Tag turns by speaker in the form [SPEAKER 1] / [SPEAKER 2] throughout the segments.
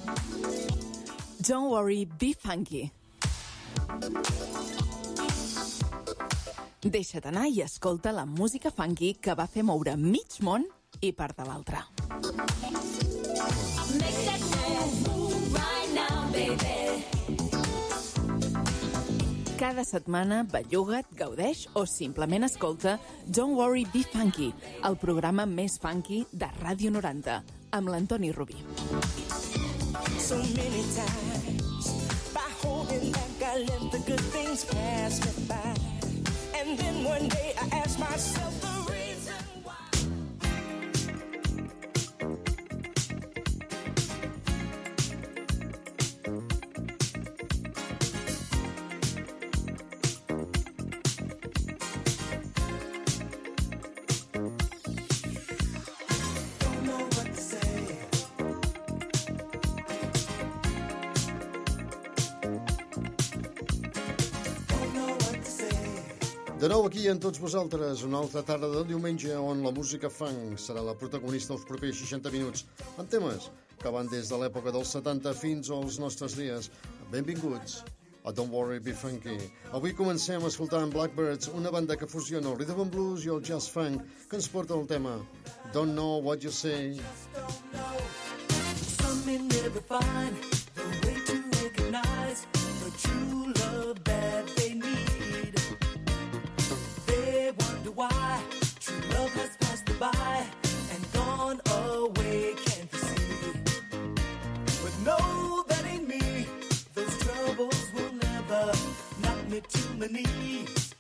[SPEAKER 1] Don't worry, be funky. Deixa't anar i escolta la música funky que va fer moure mig món i part de l'altre.
[SPEAKER 2] Make that move right now, baby.
[SPEAKER 1] Cada setmana belluga't, gaudeix o simplement escolta Don't Worry, Be Funky, el programa més funky de Ràdio 90, amb l'Antoni Rubí.
[SPEAKER 3] So many times by holding back I let the good things pass me by, and then one day I ask myself the reason why. Don't know what to say.
[SPEAKER 4] De nou aquí amb tots vosaltres, una altra tarda del diumenge on la música funk serà la protagonista dels propers 60 minuts, amb temes que van des de l'època dels 70 fins als nostres dies. Benvinguts a Don't Worry, Be Funky. Avui comencem escoltant Blackbirds, una banda que fusiona el rhythm and blues i el jazz funk, que ens porta el tema Don't Know What You Say.
[SPEAKER 3] Some may never find the way to recognize the true love that they need. They wonder why true love has passed them by and gone away, can't you see? But no, that ain't me. Those troubles will never knock me to my knees.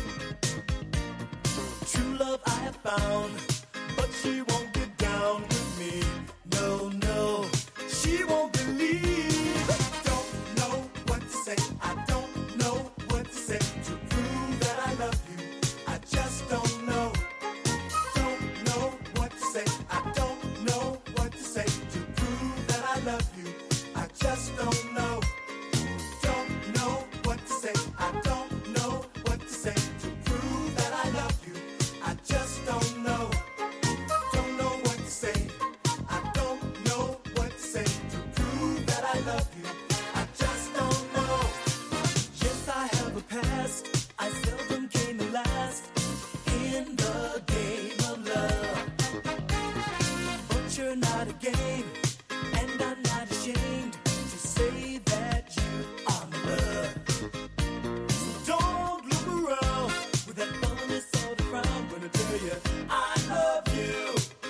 [SPEAKER 3] True love I have found, but she won't get down with me. No, no, she won't believe. Don't know what to say. I don't know what to say to prove that I love you. I just don't know. Don't know what to say. I don't know what to say to prove that I love you. I just don't know. Don't know what to say. I don't know what to say to prove that I love you. I just don't know. Don't know what to say. I don't know what to say to prove that I love you. I just don't know. Yes, I have a past. I seldom came to last in the game of love. But you're not a game, and I'm not ashamed to say that you are my love. So don't look around with that funny sort of frown when I tell you I love you.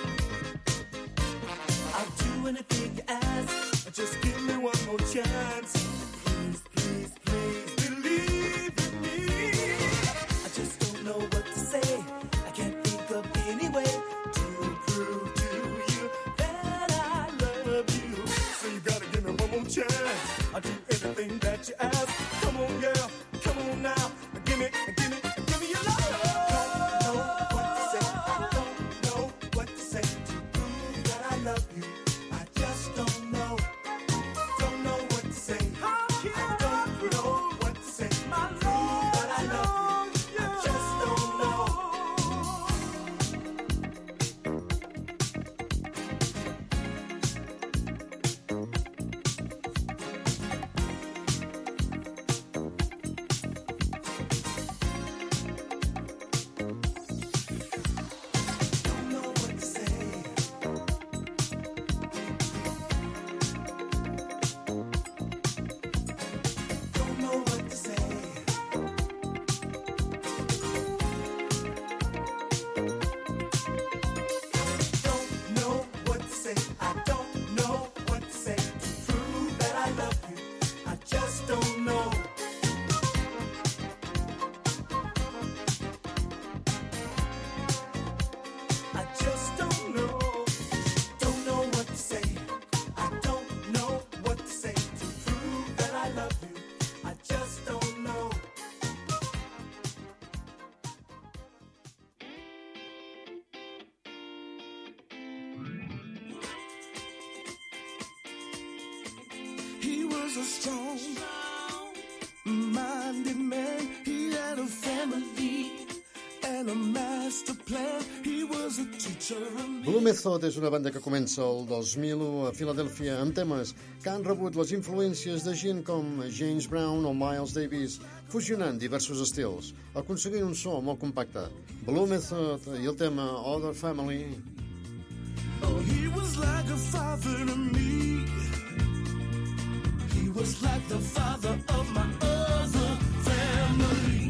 [SPEAKER 3] I'll do anything you ask, just give me one more chance. Please, please, please believe in me. I just don't know what to say. I can't think of any way to prove to you that I love you. So you gotta give me one more chance. I'll do anything that you ask. Come on, girl, come on now. Give me your love. Don't know what to say. I don't know what to say to prove that I love you. I just don't know. Don't know what to say. I don't know what to say to prove that I love you. I just don't know. Don't know what to say. Don't know what to say. Don't know what to say. I don't know what to say to prove that I love you. I just don't know. I just don't know. Don't know what to say. I don't know what to say to prove that I love you. I just don't know. He was a strong-minded man. He had a family and a master plan. He was a teacher
[SPEAKER 4] Blue Method és una banda que comença el 2001 a Filadèlfia amb temes que han rebut les influències de gent com James Brown o Miles Davis, fusionant diversos estils, aconseguint un so molt compacte. Blue Method i el tema Other Family.
[SPEAKER 3] Oh, he was like a father to me. He was like the father of my other family.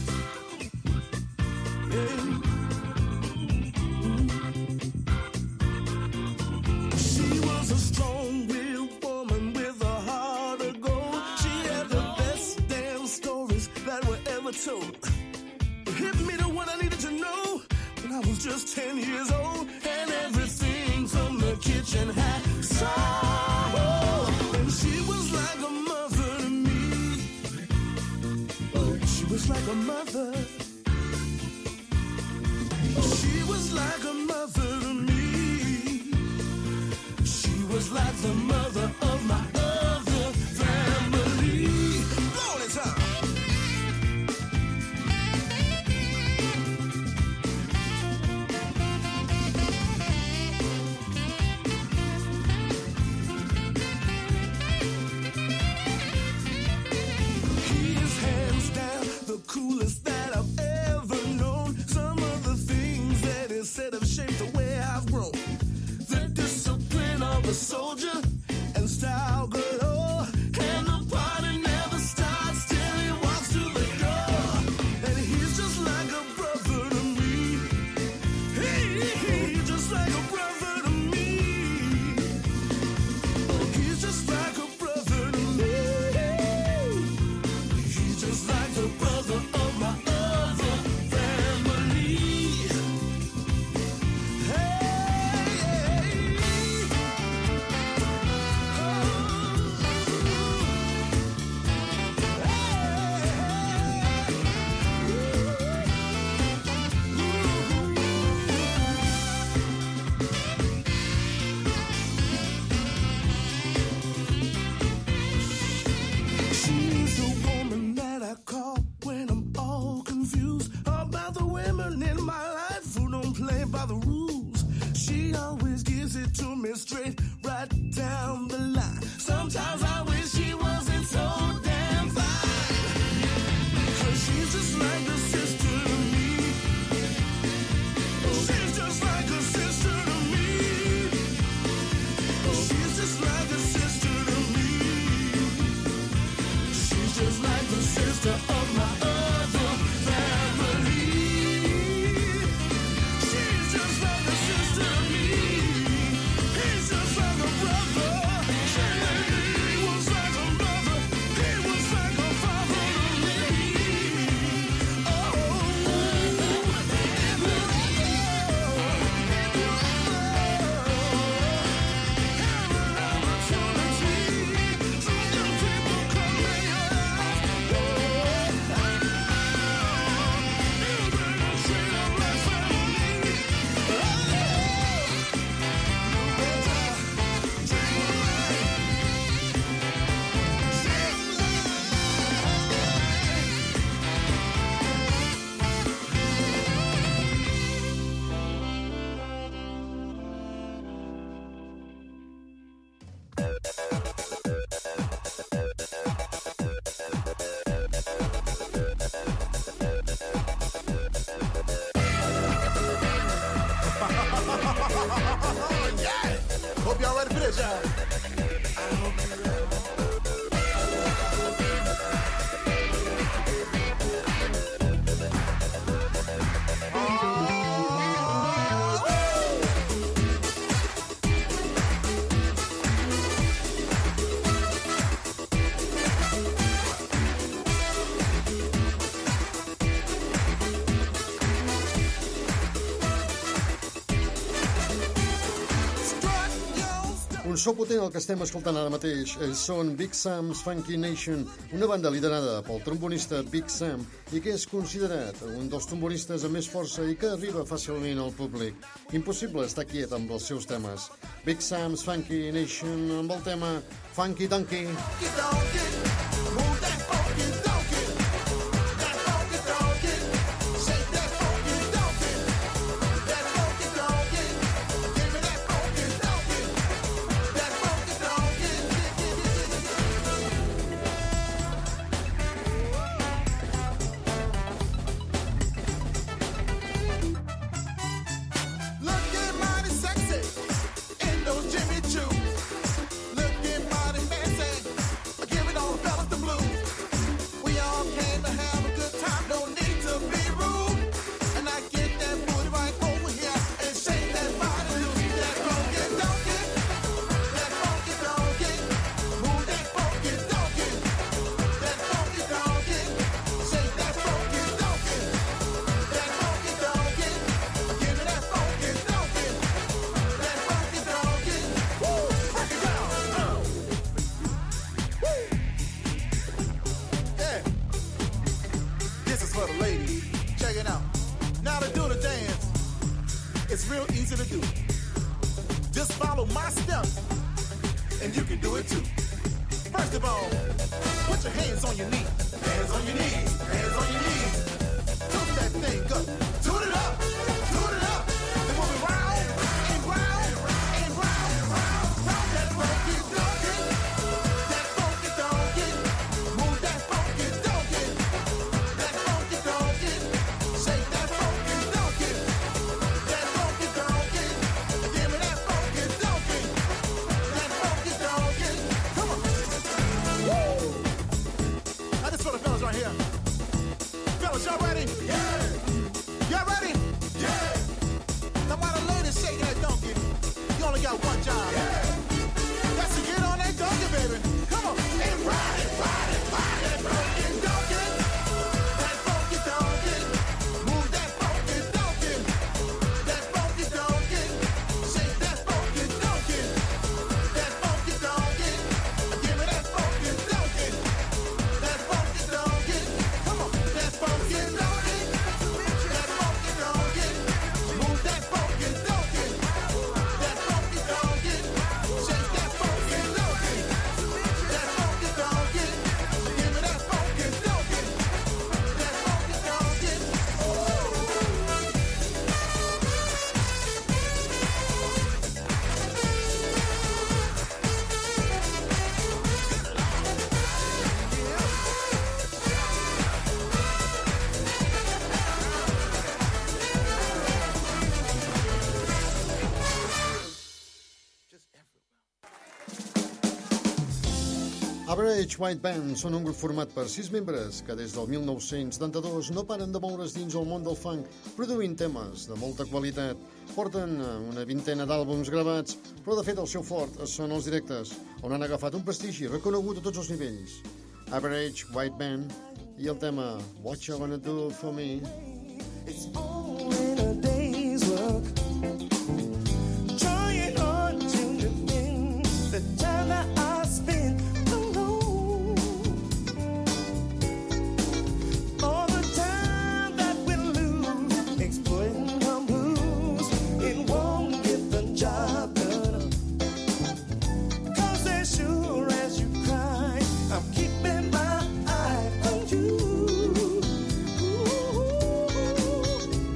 [SPEAKER 3] Yeah. She was a strong-willed woman with a heart of gold. She had the best damn stories that were ever told. It hit me to what I needed to know when I was just 10 years old, and everything from the kitchen had soul. And she was like a mother to me. Oh, she was like a mother. She was like a mother to me. She was like the mother of my other family. Blow it up. He is hands down the coolest that I've ever known. Some of the things that he said have shaped the way I've grown. The discipline of a soldier and style galore, and the party never starts till he walks through the door. And he's just like a brother to me. He's just like a brother to me. He's just like a brother to me. He's just like the brother of my other family. She's the woman that I call when I'm all confused about the women in my life who don't play by the rules. She always gives it to me straight, right down the line. Sometimes I wish she wasn't so damn fine, 'cause she's just like a sister to me. She's just like a sister to me. She's just like a sister to me. She's just like the sister of my other family. She's just like a sister to me. He's just like a brother. He was like a mother. He was like a father to me. Hope y'all ready for this, y'all.
[SPEAKER 4] Un so potent el que estem escoltant ara mateix són Big Sam's Funky Nation, una banda liderada pel trombonista Big Sam i que és considerat un dels trombonistes amb més força i que arriba fàcilment al públic. Impossible estar quiet amb els seus temes. Big Sam's Funky Nation amb el tema Funky Donkey.
[SPEAKER 3] Shake that funky donkey. easy to do. Just follow my steps, and you can do it too. First of all, put your hands on your knees. Hands on your knees. Hands on your knees. Toot that thing up. Toot it up. Toot it up. Then move it round and round and round, round, round. That funky donkey. That funky donkey. Move that funky donkey. That funky donkey. Shake that funky donkey. That funky donkey. Give me that funky donkey. That funky donkey. Come on. Now this for the fellas right here. Fellas, y'all ready? Yeah. Y'all ready? Yeah. Now while the ladies shaking that donkey, you only got one job. Yeah. That's to get on that donkey, baby. Come on. And ride it, ride it, ride that funky donkey. That funky donkey. Move that funky donkey. That funky donkey. Shake that funky donkey. That funky donkey. Give me that funky donkey. That funky donkey. Come on. That funky donkey. That funky donkey. Move that funky donkey. That funky donkey. Shake that funky donkey. That funky donkey. Give me that funky donkey. That funky donkey. Just everywhere.
[SPEAKER 4] Average White Band són un grup format per 6 membres que des del 1972 no paren de moure's dins el món del funk, produint temes de molta qualitat. Porten una vintena d'àlbums gravats, però de fet el seu fort són els directes, on han agafat un prestigi reconegut a tots els nivells. Average White Band i el tema What You Gonna Do For Me.
[SPEAKER 3] It's all in a day's work. Trying hard to defend the time that I spent alone. All the time that we lose, exploiting our blues, it won't get the job done. 'Cause as sure as you cry, I'm keeping my eye on you. Ooh.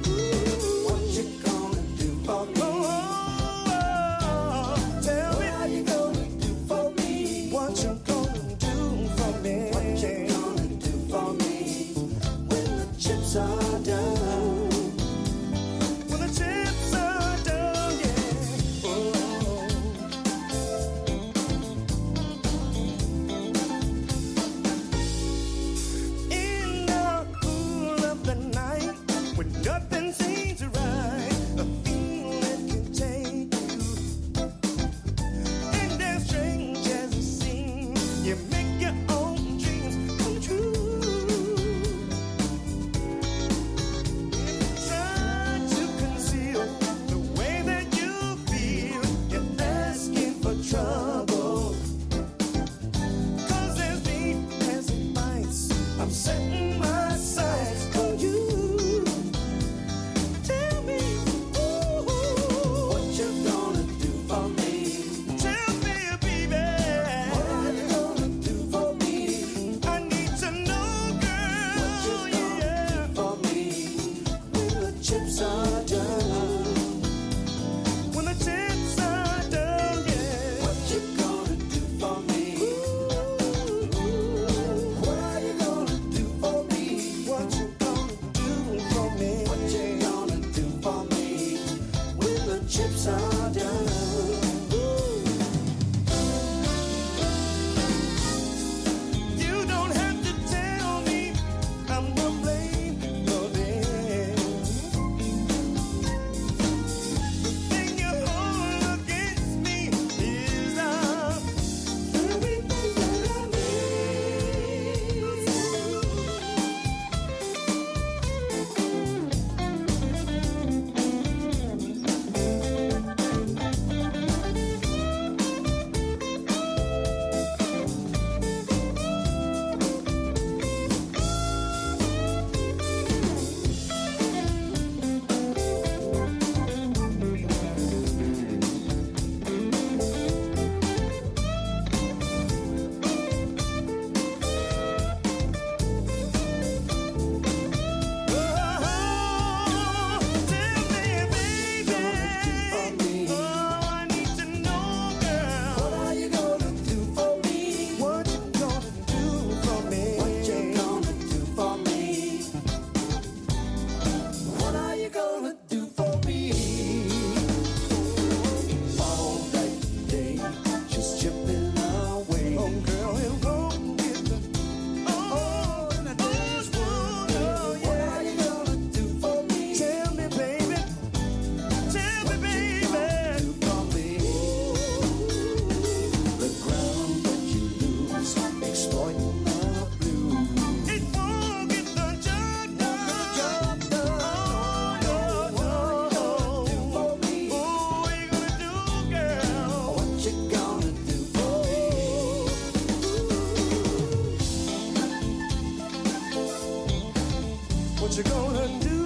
[SPEAKER 3] What you gonna do?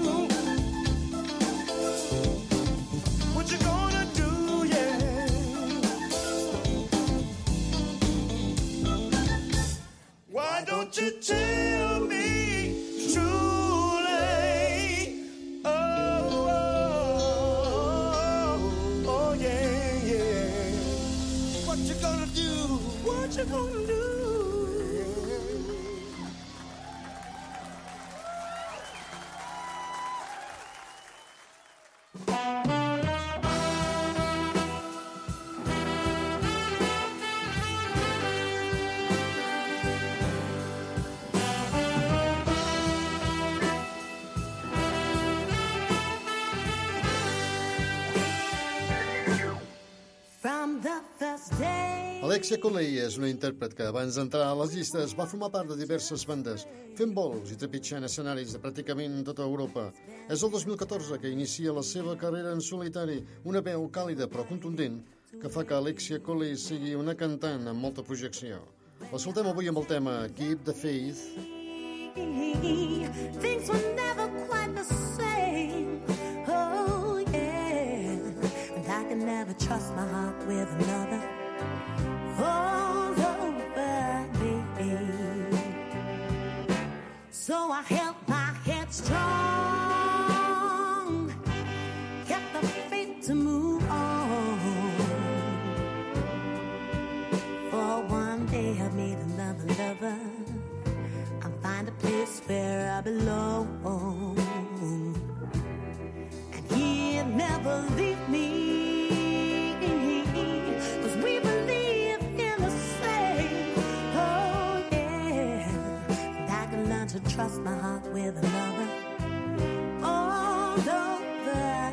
[SPEAKER 3] What you gonna do, yeah? Why don't you tell me truly? Oh, oh, yeah, yeah. What you gonna do? What you gonna do?
[SPEAKER 2] From the first day.
[SPEAKER 4] Alexia Coley és una intèrpret que abans d'entrar a les llistes va formar part de diverses bandes, fent bolos i trepitjant escenaris de pràcticament tota Europa. És el 2014 que inicia la seva carrera en solitari, una veu càlida però contundent que fa que Alexia Coley sigui una cantant amb molta projecció. L'escoltem avui amb el tema Keep the Faith.
[SPEAKER 2] Things were never quite the same. Oh, yeah. And I can never trust my heart with another. All over me. So I held my head strong. Kept the faith to move on. For one day I meet another lover. Find a place where I belong, and he'll never leave me, 'cause we believe in the same. Oh yeah, and I can learn to trust my heart with another all over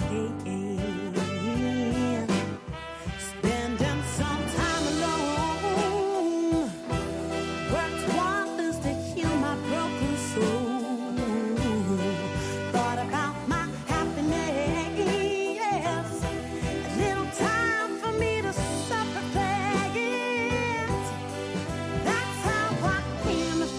[SPEAKER 2] again. Spending some time alone worked wonders to heal my broken soul. Thought about my happiness. A little time for me to suffer fast. That's how I came to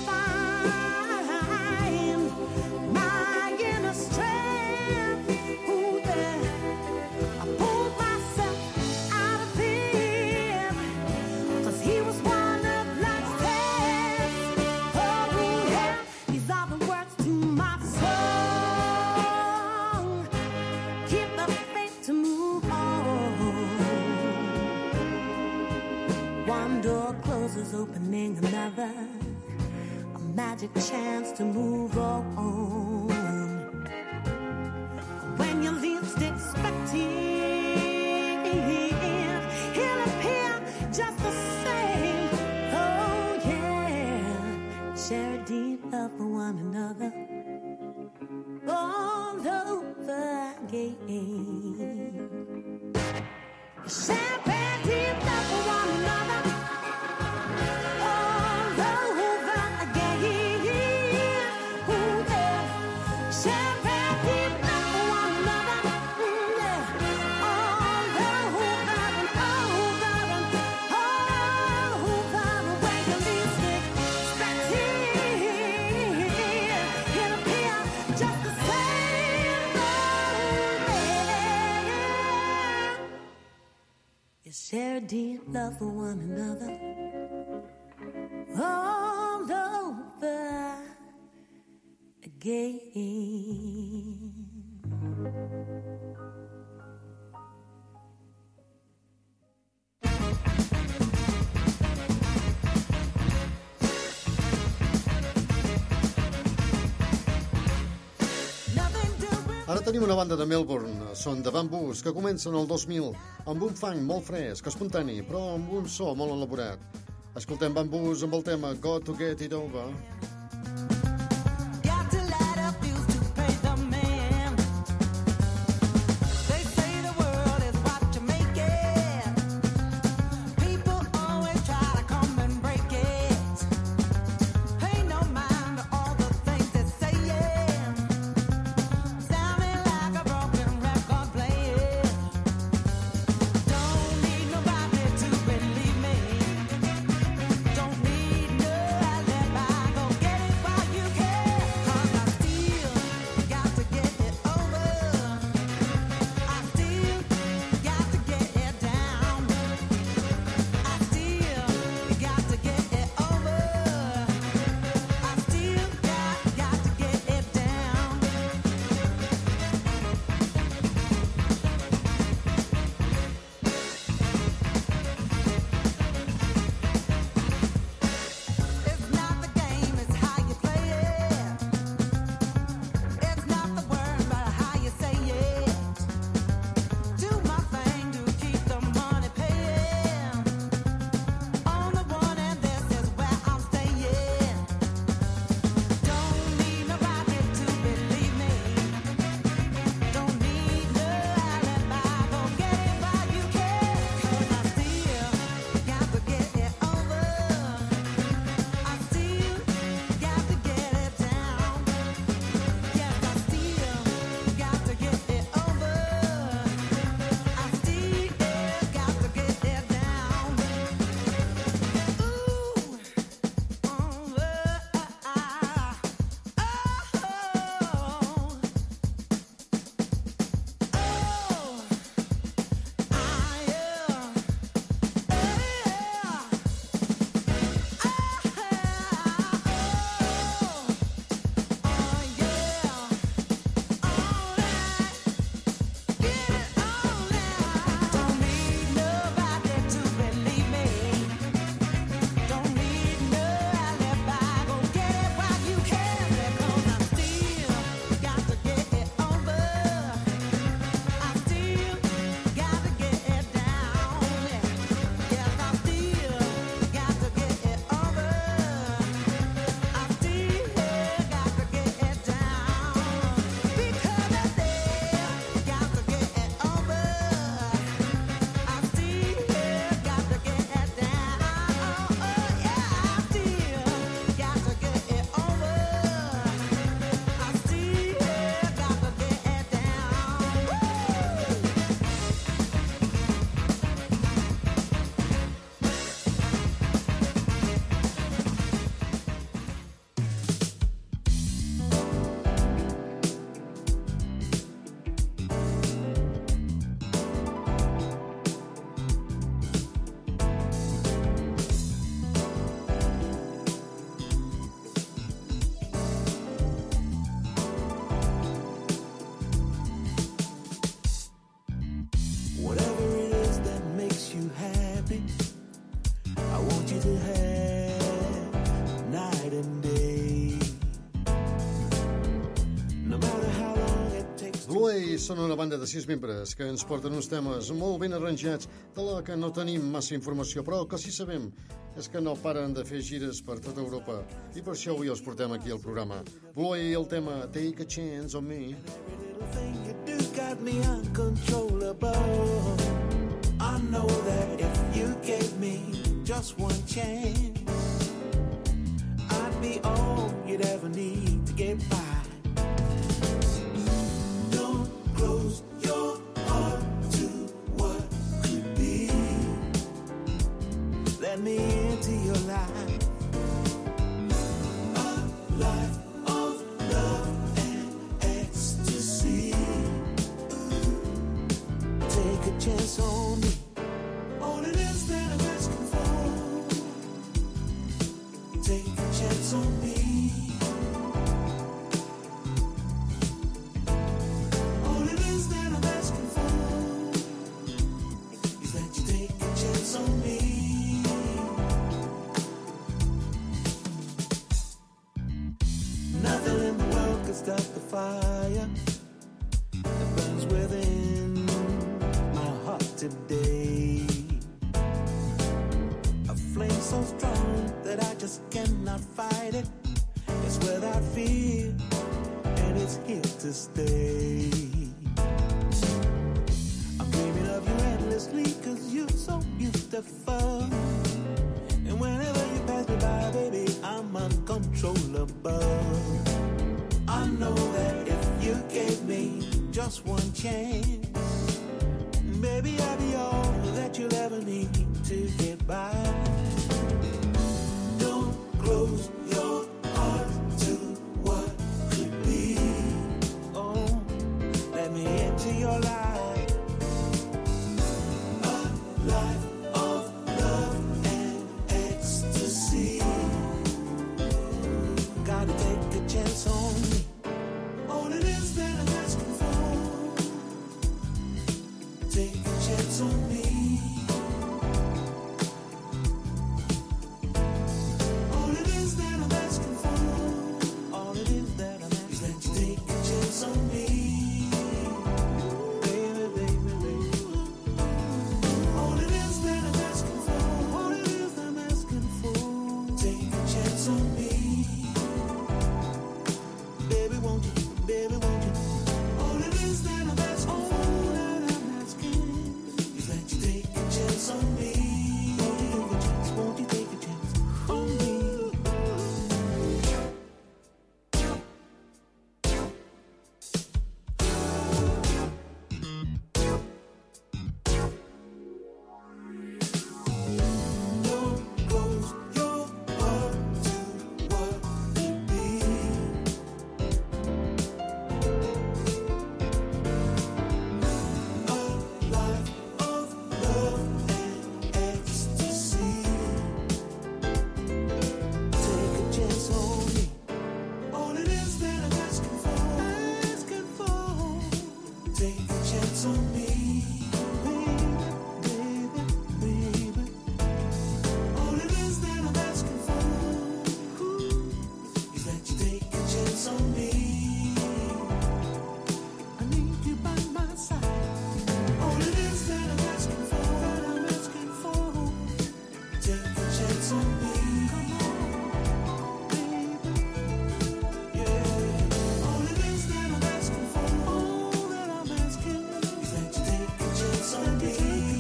[SPEAKER 2] find my inner strength. Ooh, yeah. I pulled myself out of it, 'cause he was one of life's tests. Oh, yeah. These are the words to my song. Keep the faith to move on. One door closes, opening another. A magic chance to move on. When you least expect it, he'll appear just the same. Oh yeah, share a deep love for one another. All over again. Share a deep love for one another. All over again. Ooh, yeah. Share a deep love for one another. Yeah. All over and over and over. When you least expect it, he'll appear just the same. Oh, yeah. You share a deep love for one another. All over again.
[SPEAKER 4] Ara tenim una banda de Melbourne, són de Bamboos, que comencen el 2000 amb un funk molt fresc, espontani, però amb un so molt elaborat. Escoltem Bamboos amb el tema Got to Get It Over.
[SPEAKER 5] Got to light up fuse to pay the man. They say the world is what you make it. People always try to come and break it. Pay no mind to all the things they say. Sound me like a broken record playing. Don't need nobody to believe me. Don't need no alibi, go get
[SPEAKER 4] són una banda de 6 membres que ens porten uns temes molt ben arranjats de la que no tenim massa informació, però el que sí sabem és que no paren de fer gires per tota Europa i per això avui els portem aquí al programa. Bluey, el tema Take a Chance on Me.
[SPEAKER 3] Little thing you do got me uncontrollable. I know that if you gave me just one chance, I'd be all you'd ever need to get by. Don't close your heart to what could be. Let me into your life. A life of love and ecstasy. Take a chance on me. All it is that I'm asking for. Take a chance on me. All it is that I'm asking for is that you take a chance on me. Nothing in the world can stop the fire that burns within my heart today. A flame so strong that I just cannot fight it. It's without fear and it's here to stay. I'm dreaming of you endlessly 'cause you're so beautiful. And whenever you pass me by, baby, I'm uncontrollable. I know that if you gave me just one chance, baby, I'll be all that you'll ever need to get by. Don't close your heart to what could be. Oh, let me into your life. A life of love and ecstasy. Gotta take a chance on me. All it is that I'm asking for. Take a chance on me. All it is that I'm asking for. All it is that I'm asking is that you take a chance on me. Baby, baby, baby. All it is that I'm asking for. All it is that I'm asking for. Take a chance on me. Baby, won't you? Baby, won't you? All it is that I'm asking for. All that I'm asking is that you take a chance on me. Won't you take a chance? Won't you take a chance on me? Don't close your heart to what could be. A life of love and ecstasy. Take a chance on me. All it is that I'm asking for. Take a chance on me. Baby, baby, baby. All it is that I'm asking for is that you take a chance on me. I need you by my side. All it is that I'm asking for, take a chance on me. Come on, baby. Yeah. All it is that I'm asking for, all that I'm asking is that you take a chance on me.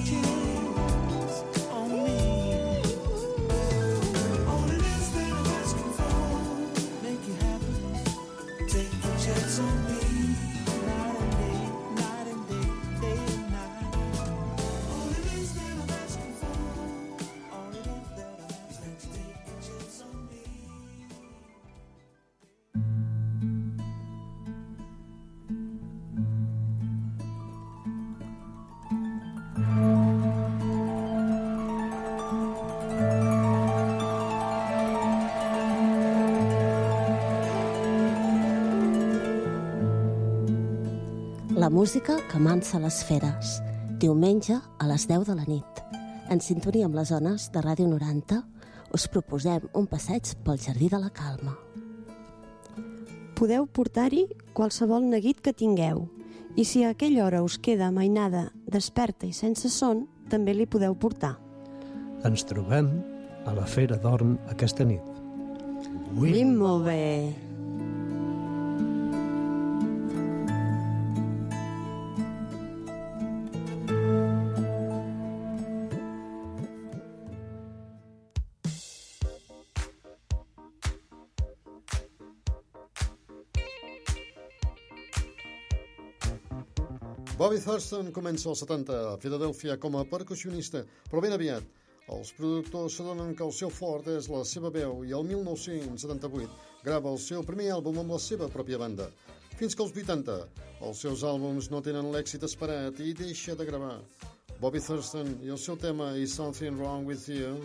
[SPEAKER 3] All it is that I'm asking for, make you happy. Take a chance on me. Night and day, day and night. All it is that I'm asking for, all it is that I'm asking is that you take a chance on me.
[SPEAKER 6] La música que amansa les feres. Diumenge a les 10 de la nit. En sintonia amb les zones de Ràdio 90, us proposem un passeig pel Jardí de la Calma.
[SPEAKER 7] Podeu portar-hi qualsevol neguit que tingueu I si a aquella hora us queda amainada, desperta i sense son, també li podeu portar.
[SPEAKER 8] Ens trobem a la Fera d'Orn aquesta nit.
[SPEAKER 7] Ui, molt bé!
[SPEAKER 4] Bobby Thurston comença als 70 a Filadèlfia com a percussionista, però ben aviat els productors s'adonen que el seu fort és la seva veu i el 1978 grava el seu primer àlbum amb la seva pròpia banda. Fins que als 80 els seus àlbums no tenen l'èxit esperat i deixa de gravar. Bobby Thurston i el seu tema Is Something Wrong With You?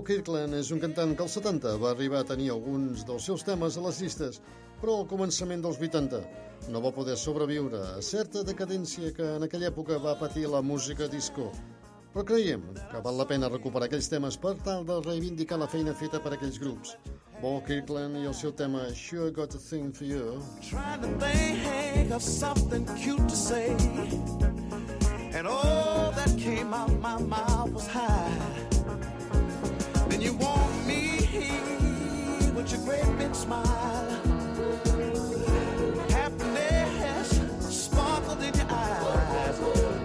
[SPEAKER 4] Kirkland és un cantant que als 70 va arribar a tenir alguns dels seus temes a les llistes, però al començament dels 80 no va poder sobreviure a certa decadència que en aquella època va patir la música disco. Però creiem que val la pena recuperar aquells temes per tal de reivindicar la feina feta per aquells grups. Bo Kirkland i el seu tema Sure Got a Thing for You.
[SPEAKER 3] Trying to think of something cute to say, and all that came out my mouth was hi. Then you want me with your great big smile. Happiness sparkled in your eyes.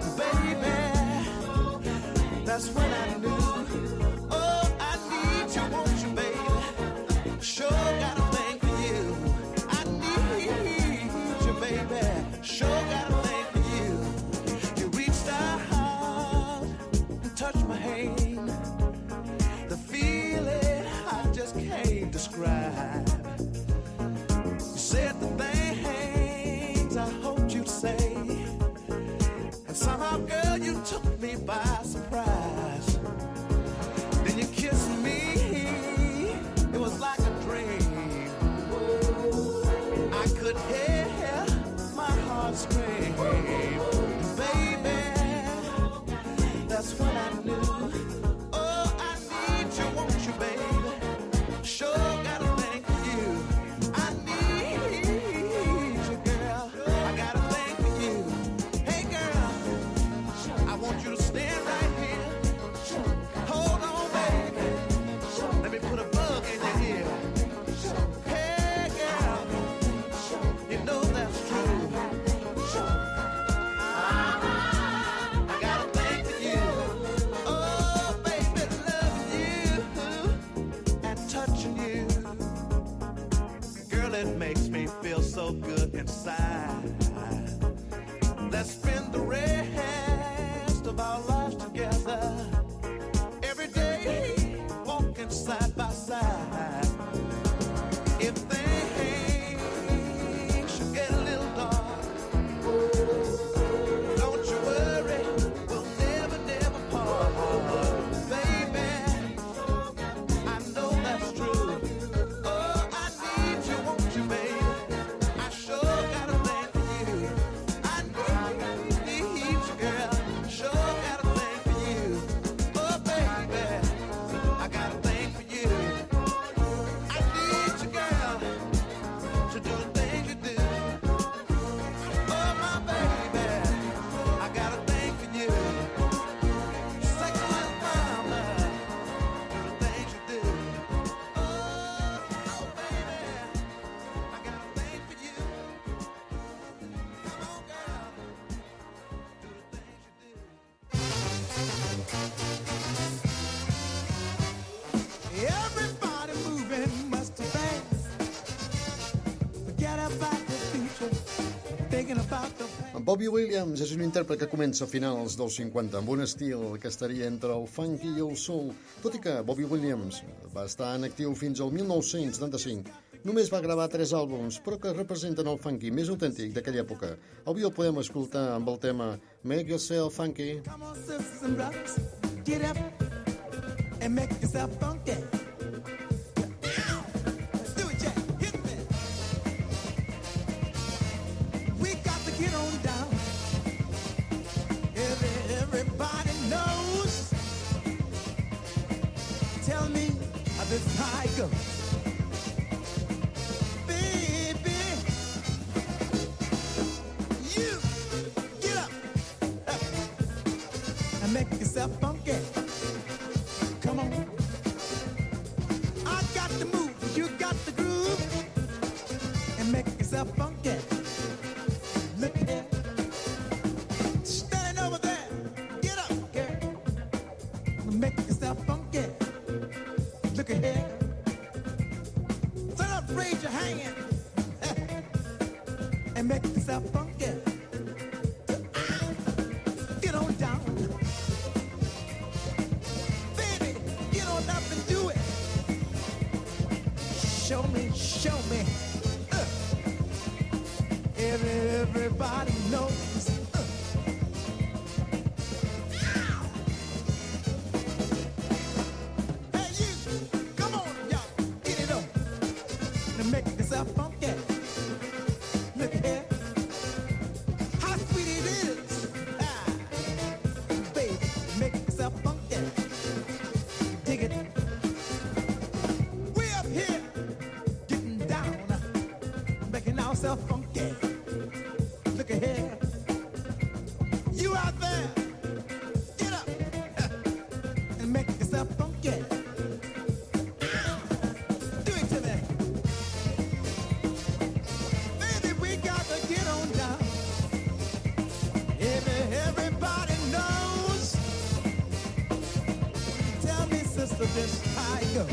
[SPEAKER 3] Baby, that's when I knew, oh, I need you, won't you, baby? Sure got a thing for you. I need you, baby. Sure got a thing for you. You reached out and touched my hand. The feeling I just can't describe. You said the things I hoped you'd say, and somehow, girl, you took me by surprise. Then you kissed me, it was like a dream. I could hear my heart scream. Baby, that's when I knew, oh, I need you, won't you, baby? Sure got a thing for you. I need you, girl. I got a thing for you. Hey, girl, I want you to stand right here. Hold on, baby. Let me put a bug in your ear. Hey, girl, you know that's true. I got a thing for you. Oh, baby, loving you and touching you. Girl, it makes me feel so good inside. Let's spend the rest of our lives together. Every day, walking side by side. If things should get a little dark, don't you worry, we'll never, never part. Baby, I know that's true. Oh, I need you, won't you, baby? I sure got a thing for you. I need you, girl. Sure got a thing for you. Oh, baby, I got a thing for you. I need you, girl, to do the things you do. Oh, my baby, I got a thing for you. Second little mama, do the things you do. Oh, baby, I got a thing for you. Come on, girl, do the things you do. Everybody moving must have fast. Forget about the future, thinking about the past.
[SPEAKER 4] En Bobby Williams és un intèrpret que comença a finals dels 50 amb un estil que estaria entre el funky i el soul, tot i que Bobby Williams va estar en actiu fins al 1975. Només va gravar 3 àlbums, però que representen el funky més autèntic d'aquella època. Avui el podem escoltar amb el tema Make Yourself Funky.
[SPEAKER 3] Come on, sisters and brothers, get up and make yourself funky. Ow! Let's do it, Jack. Hit me. We got to get on down. Everybody knows. Tell me how this is how it goes. Baby, you get up and make yourself funky. Come on. I got the move, you got the groove, and make yourself funky. Look here. Standing over there. Get up, girl. Make yourself funky. Look at here. Stand up, raise your hand. And make yourself funky. Get on down. Baby, get on up and do it. Show me, show me. Everybody knows. Hey, you yourself funky. Look ahead. You out there, get up and make yourself funky. Do it to me. Baby, we got to get on down. Everybody knows. Tell me, sister, this how it goes.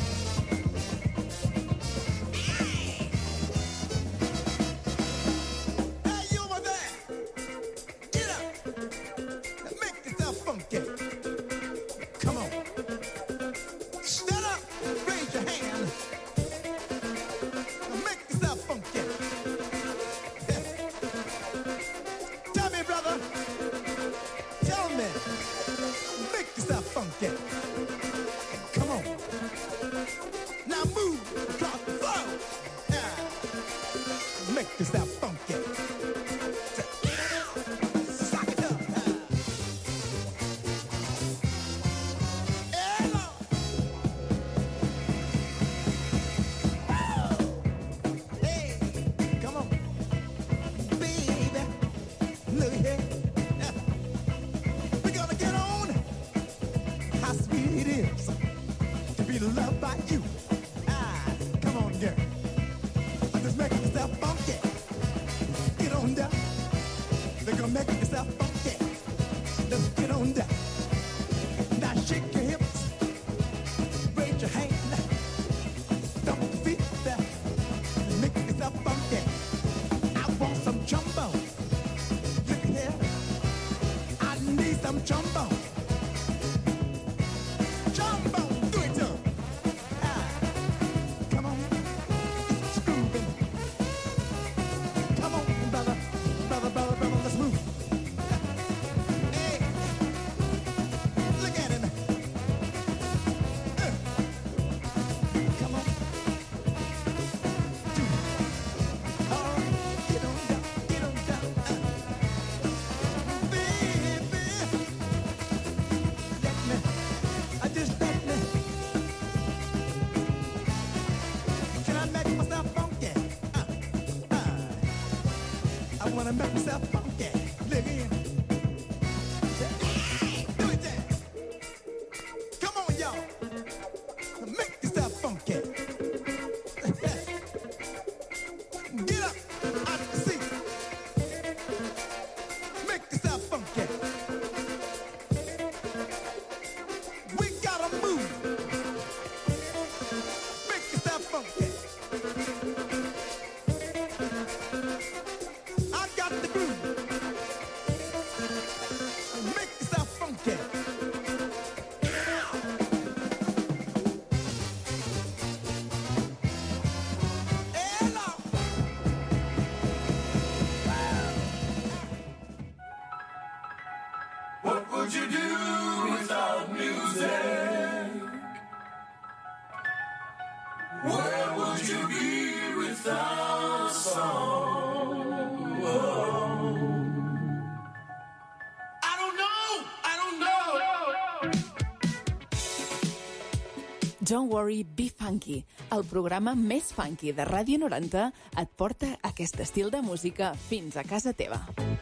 [SPEAKER 1] Don't Worry, Be Funky, el programa més funky de Ràdio 90, et porta aquest estil de música fins a casa teva.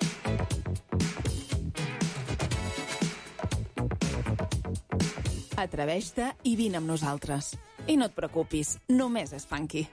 [SPEAKER 1] Atreveix-te i vine amb nosaltres. I no et preocupis, només és funky.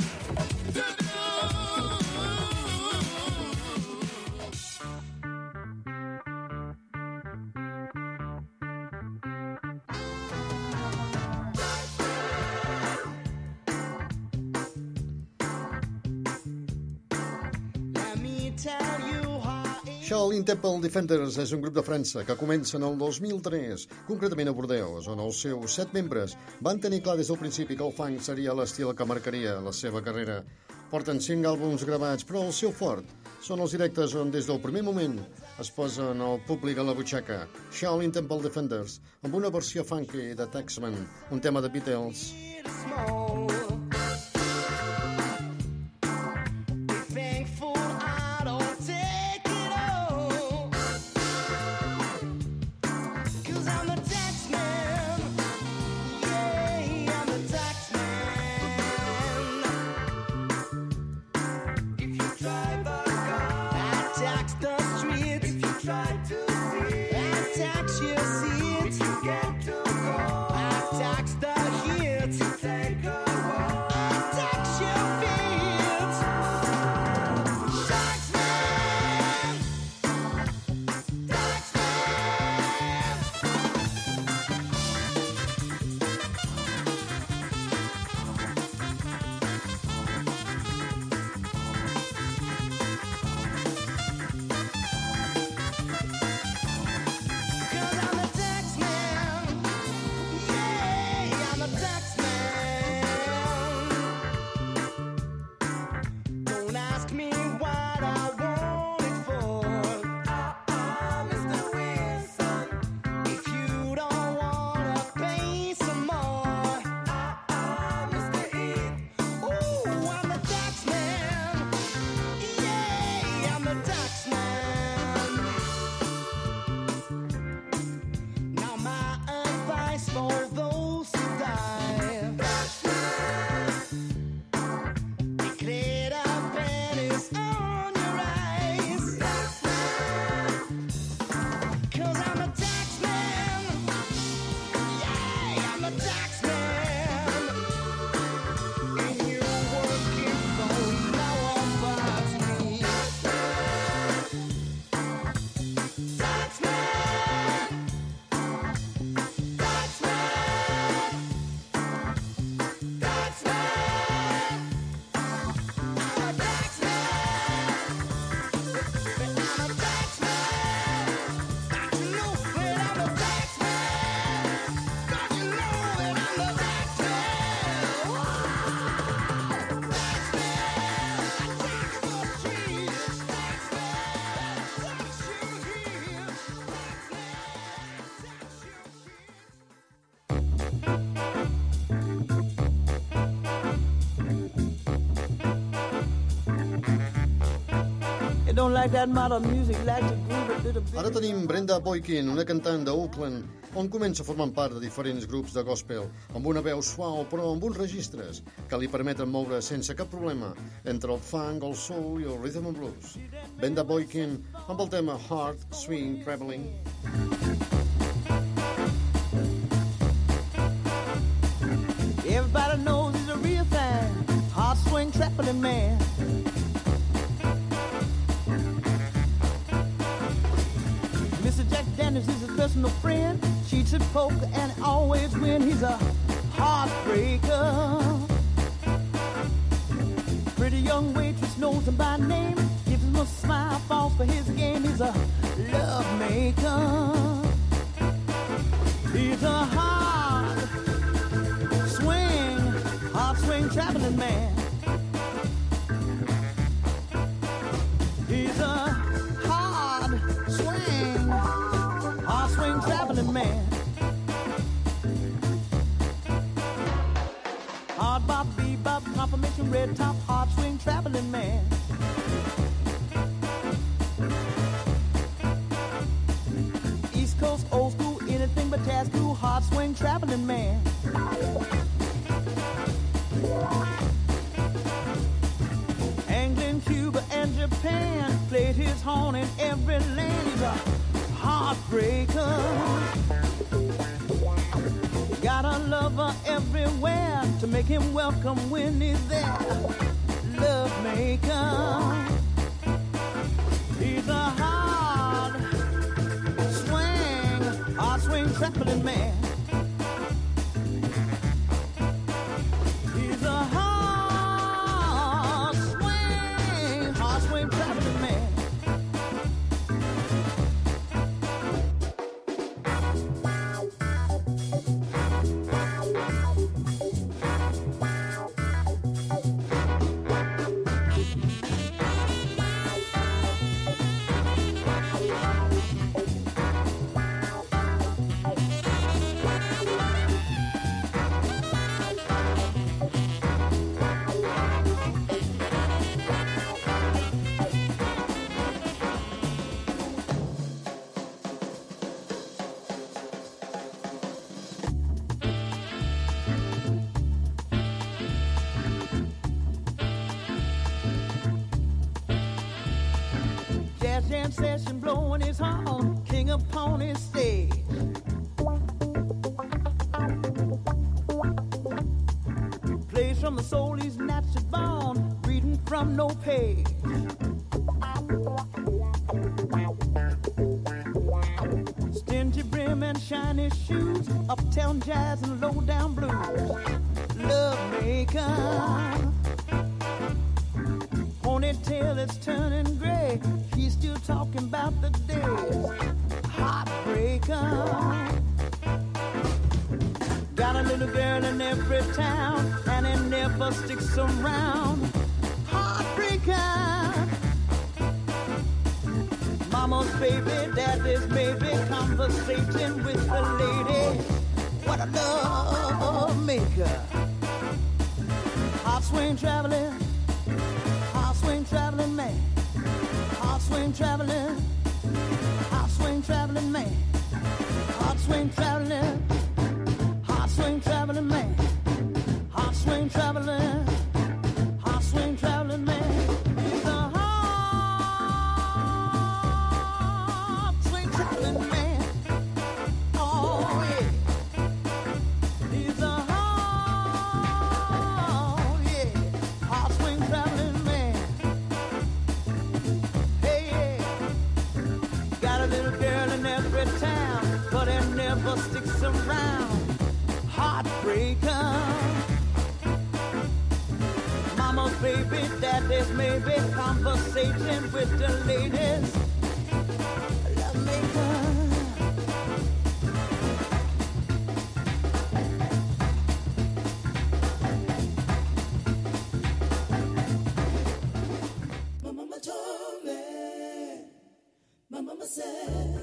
[SPEAKER 4] Shaolin Temple Defenders és un grup de França que comença en el 2003, concretament a Bordeus, on els seus 7 membres van tenir clar des del principi que el funk seria l'estil que marcaria la seva carrera. Porten 5 àlbums gravats, però el seu fort són els directes on des del primer moment es posen el públic a la butxaca. Shaolin Temple Defenders, amb una versió funky de Taxman, un tema de Beatles.
[SPEAKER 5] Try don't like that modern music, like to groove a little bit.
[SPEAKER 4] Ara tenim Brenda Boykin, una cantant d'Oakland, on comença formant part de diferents grups de gospel, amb una veu suau però amb uns registres que li permeten moure sense cap problema entre el funk, el soul i el rhythm and blues. Brenda Boykin amb el tema Heart Swing Traveling.
[SPEAKER 5] Everybody knows he's a real fan, heart swing traveling man. Mr. Jack Daniels is his personal friend, cheats at poker and always win. He's a heartbreaker. Pretty young waitress knows him by name, gives him a smile, falls for his game. He's a love maker. He's a heart swing traveling man. He's a hard swing traveling man. Hard bop, bebop, confirmation, red top, hard swing traveling man. East Coast, old school, anything but jazz cool, hard swing traveling man. England, Cuba, and Japan, played his horn in every land. He's a heartbreaker. Got a lover everywhere to make him welcome when he's there. Love maker. He's a hard swing traveling man. He's a hard swing traveling man. Jam session blowing his horn, king upon his stage. Plays from the soul he's naturally born, reading from no page. Stingy brim and shiny shoes, uptown jazz and low down blues. Love maker. Ponytail is turning gray, he's still talking about the days. Heartbreaker. Got a little girl in every town, and it never sticks around. Heartbreaker. Mama's baby, daddy's maybe, conversation with the lady. What a love maker. Heart swing traveling. Swing traveling man, hard swing traveling man, hard swing traveling man, hard swing traveling man. He's a hard swing traveling man. Oh yeah, he's a hard swing traveling man. Town, but it never sticks around. Heartbreaker. Mama's baby, daddy's maybe, conversation with the ladies. Love maker.
[SPEAKER 3] My mama told me, my mama said,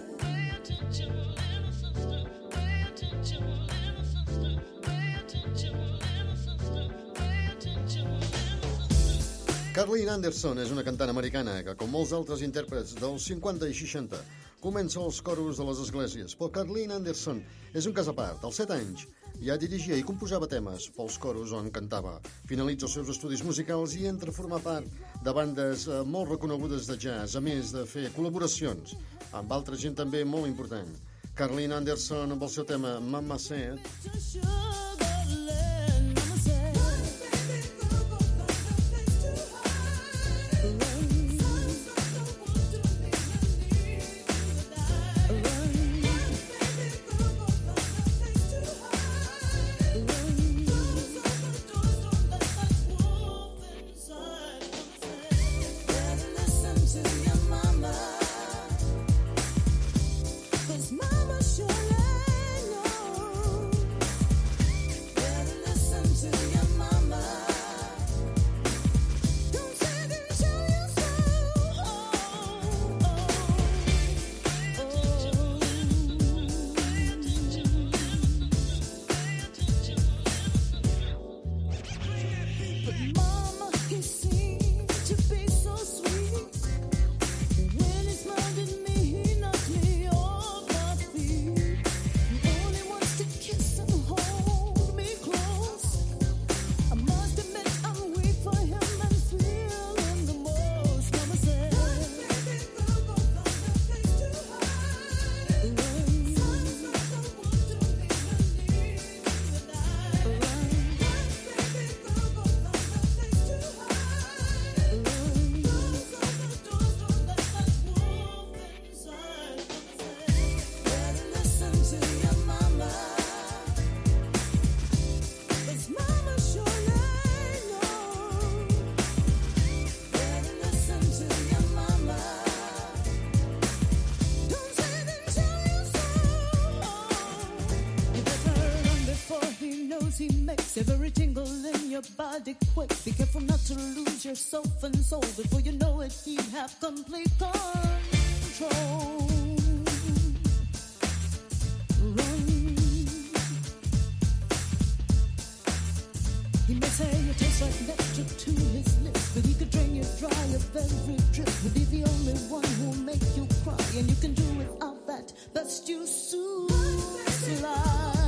[SPEAKER 4] Carleen Anderson és una cantant americana que, com molts altres intèrprets dels 50 i 60, comença els coros de les esglésies. Però Carleen Anderson és un cas a part. Als 7 anys ja dirigia i composava temes pels coros on cantava. Finalitza els seus estudis musicals i entra a formar part de bandes molt reconegudes de jazz, a més de fer col·laboracions amb altra gent també molt important. Carleen Anderson amb el seu tema Mama Said.
[SPEAKER 2] He makes every tingle in your body quake. Be careful not to lose yourself and soul. Before you know it, you have complete control. Run. He may say you taste like nectar to his lips, but he could drain you dry of every drip. He'll be the only one who'll make you cry, and you can do without that. Best you slide.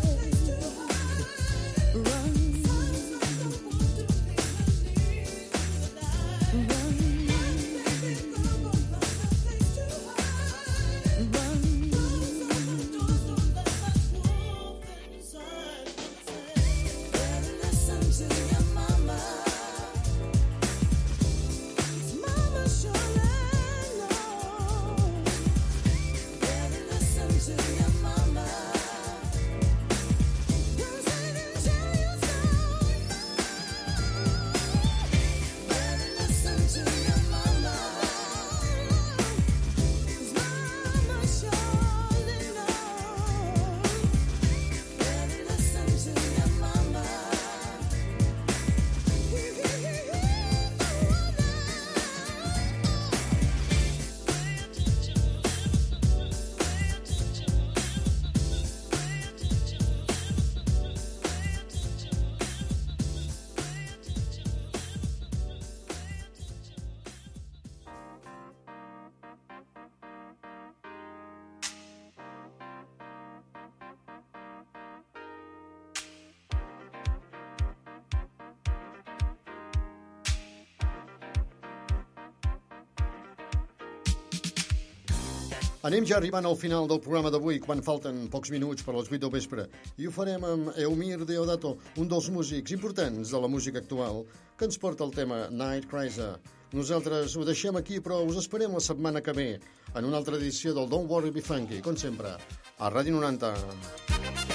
[SPEAKER 4] Anem ja arribant al final del programa d'avui, quan falten pocs minuts per les 8 del vespre, i ho farem amb Eumir Deodato, un dels músics importants de la música actual, que ens porta el tema Night Chrysler. Nosaltres ho deixem aquí, però us esperem la setmana que ve en una altra edició del Don't Worry Be Funky, com sempre, a Ràdio 90.